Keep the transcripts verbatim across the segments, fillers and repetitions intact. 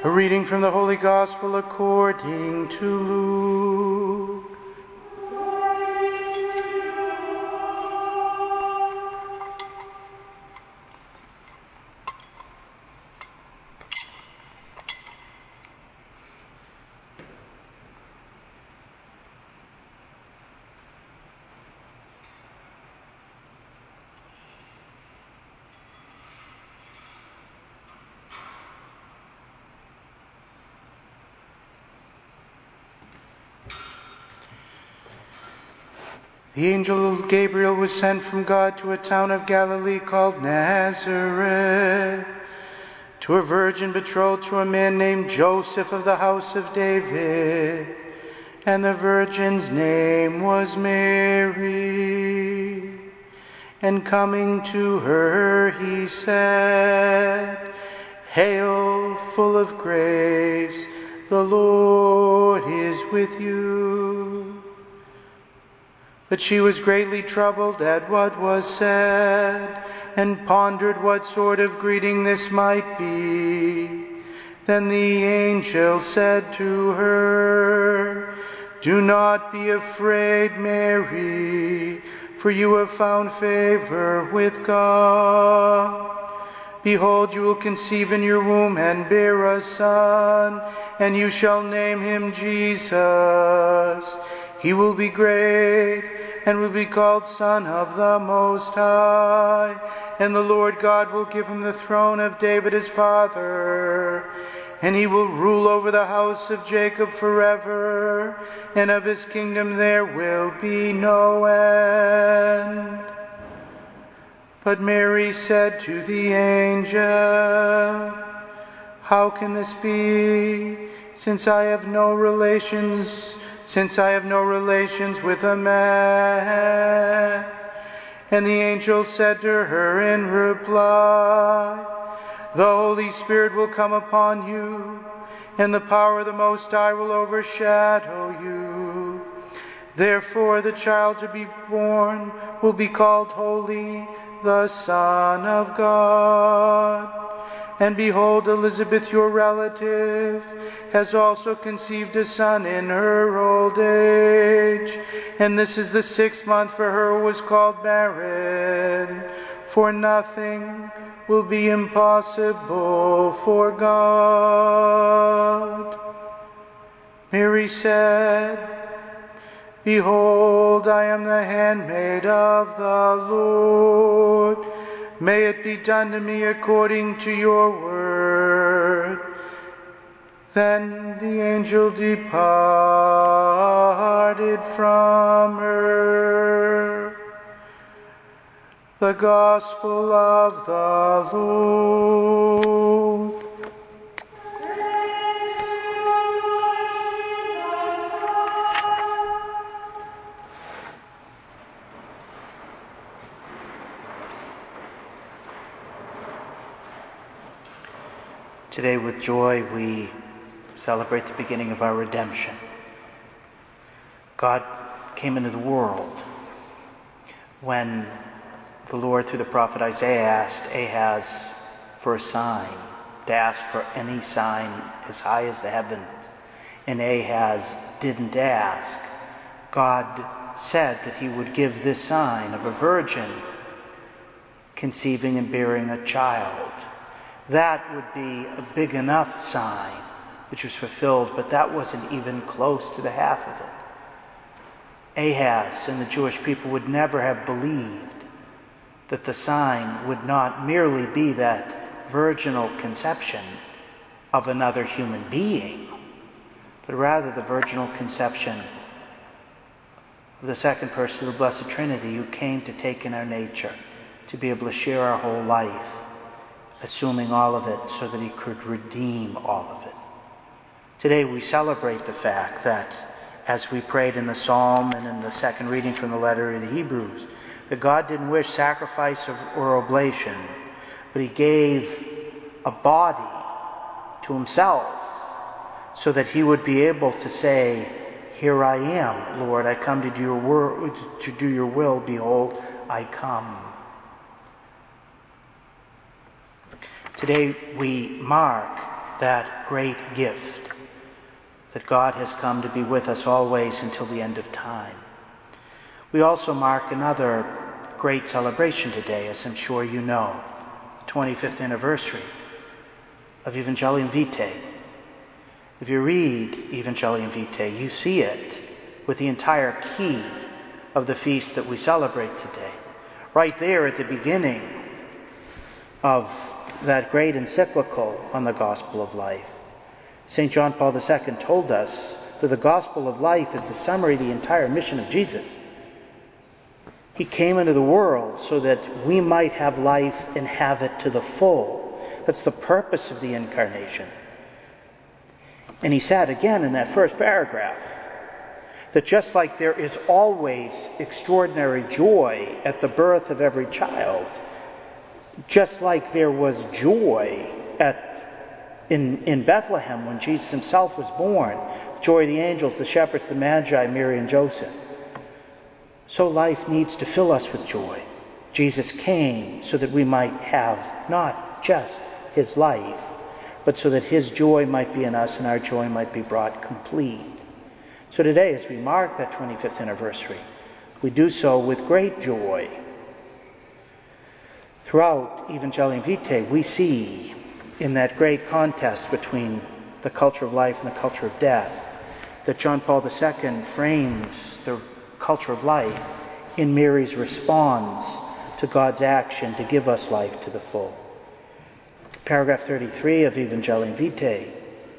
A reading from the Holy Gospel according to Luke. The angel Gabriel was sent from God to a town of Galilee called Nazareth, to a virgin betrothed to a man named Joseph of the house of David, and the virgin's name was Mary. And coming to her, he said, "Hail, full of grace, the Lord is with you." But she was greatly troubled at what was said, and pondered what sort of greeting this might be. Then the angel said to her, "Do not be afraid, Mary, for you have found favor with God. Behold, you will conceive in your womb and bear a son, and you shall name him Jesus. He will be great and will be called Son of the Most High. And the Lord God will give him the throne of David his father. And he will rule over the house of Jacob forever. And of his kingdom there will be no end." But Mary said to the angel, "How can this be, since I have no relations Since I have no relations with a man?" And the angel said to her in reply, "The Holy Spirit will come upon you, and the power of the Most High will overshadow you. Therefore the child to be born will be called Holy, the Son of God. And behold, Elizabeth, your relative, has also conceived a son in her old age. And this is the sixth month for her who was called barren. For nothing will be impossible for God." Mary said, "Behold, I am the handmaid of the Lord. May it be done to me according to your word." Then the angel departed from her. The Gospel of the Lord. Today, with joy, we celebrate the beginning of our redemption. God came into the world when the Lord, through the prophet Isaiah, asked Ahaz for a sign, to ask for any sign as high as the heavens. And Ahaz didn't ask. God said that he would give this sign of a virgin conceiving and bearing a child. That would be a big enough sign, which was fulfilled, but that wasn't even close to the half of it. Ahaz and the Jewish people would never have believed that the sign would not merely be that virginal conception of another human being, but rather the virginal conception of the second person of the Blessed Trinity, who came to take in our nature, to be able to share our whole life, assuming all of it so that he could redeem all of it. Today we celebrate the fact that, as we prayed in the Psalm and in the second reading from the letter of the Hebrews, that God didn't wish sacrifice or oblation, but he gave a body to himself so that he would be able to say, "Here I am, Lord, I come to do your wor- to do your will, behold, I come." Today we mark that great gift that God has come to be with us always until the end of time. We also mark another great celebration today, as I'm sure you know, the twenty-fifth anniversary of Evangelium Vitae. If you read Evangelium Vitae, you see it with the entire key of the feast that we celebrate today. Right there at the beginning of that great encyclical on the Gospel of Life, Saint John Paul the Second told us that the Gospel of Life is the summary of the entire mission of Jesus. He came into the world so that we might have life and have it to the full. That's the purpose of the Incarnation. And he said again in that first paragraph that just like there is always extraordinary joy at the birth of every child, just like there was joy at in, in Bethlehem when Jesus himself was born, the joy of the angels, the shepherds, the magi, Mary and Joseph, so life needs to fill us with joy. Jesus came so that we might have not just his life, but so that his joy might be in us and our joy might be brought complete. So today, as we mark that twenty-fifth anniversary, we do so with great joy. Throughout Evangelium Vitae, we see in that great contest between the culture of life and the culture of death that John Paul the Second frames the culture of life in Mary's response to God's action to give us life to the full. Paragraph thirty-three of Evangelium Vitae,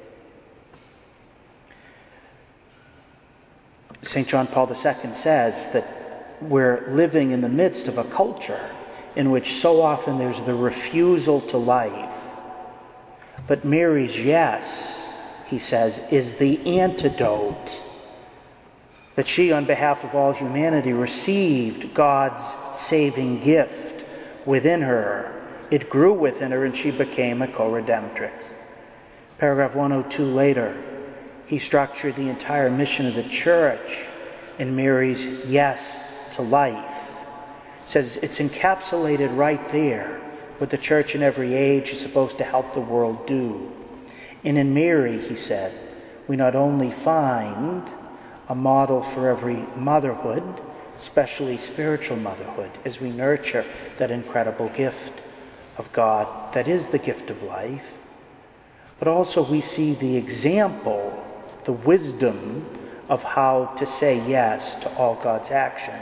Saint John Paul the Second says that we're living in the midst of a culture in which so often there's the refusal to life. But Mary's yes, he says, is the antidote. That she, on behalf of all humanity, received God's saving gift within her. It grew within her and she became a co-redemptrix. Paragraph one oh two later, he structured the entire mission of the church in Mary's yes to life. He says it's encapsulated right there what the church in every age is supposed to help the world do. And in Mary, he said, we not only find a model for every motherhood, especially spiritual motherhood, as we nurture that incredible gift of God that is the gift of life, but also we see the example, the wisdom of how to say yes to all God's action.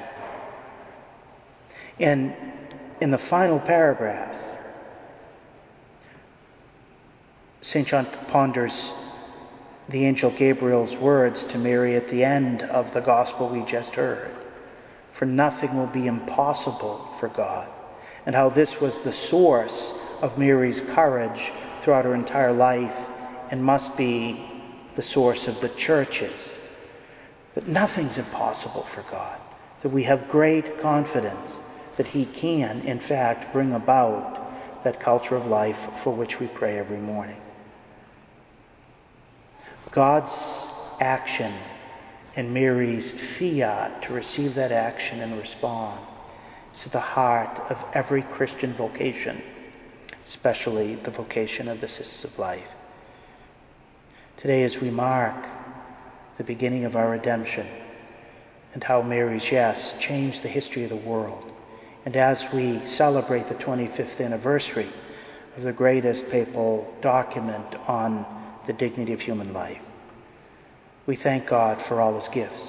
And in the final paragraph, Saint John ponders the angel Gabriel's words to Mary at the end of the gospel we just heard. For nothing will be impossible for God. And how this was the source of Mary's courage throughout her entire life and must be the source of the church's. That nothing's impossible for God. That we have great confidence that he can, in fact, bring about that culture of life for which we pray every morning. God's action and Mary's fiat to receive that action and respond is at the heart of every Christian vocation, especially the vocation of the Sisters of Life. Today, as we mark the beginning of our redemption and how Mary's yes changed the history of the world, and as we celebrate the twenty-fifth anniversary of the greatest papal document on the dignity of human life, we thank God for all his gifts.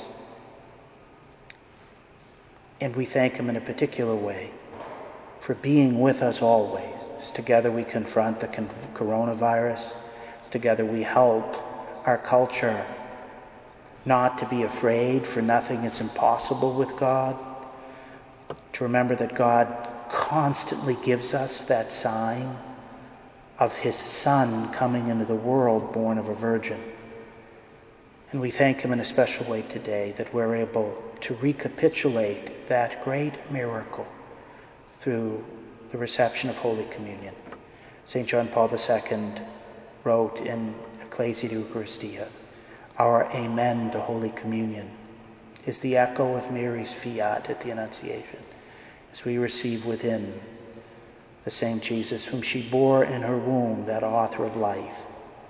And we thank him in a particular way for being with us always. As together we confront the coronavirus, as together we help our culture not to be afraid, for nothing is impossible with God. To remember that God constantly gives us that sign of his Son coming into the world born of a virgin. And we thank him in a special way today that we're able to recapitulate that great miracle through the reception of Holy Communion. Saint John Paul the Second wrote in Ecclesia Eucharistia, our Amen to Holy Communion is the echo of Mary's fiat at the Annunciation, as we receive within the same Jesus whom she bore in her womb, that author of life,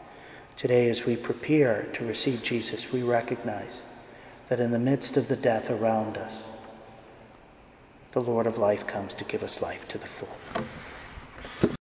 Today, as we prepare to receive Jesus, we recognize that in the midst of the death around us, the Lord of life comes to give us life to the full.